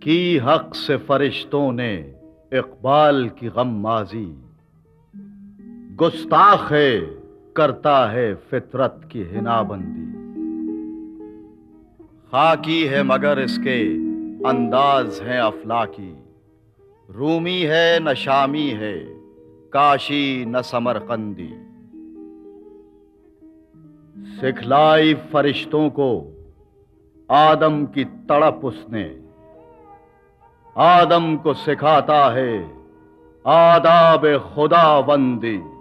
की हक से फरिश्तों ने इकबाल की गम्माज़ी, गुस्ताख है करता है फितरत की हिनाबंदी। खाकी है मगर इसके अंदाज हैं अफलाकी, रूमी है न शामी है काशी न समरकंदी। सिखलाई फरिश्तों को आदम की तड़प उसने, आदम को सिखाता है आदाब खुदाबंदी।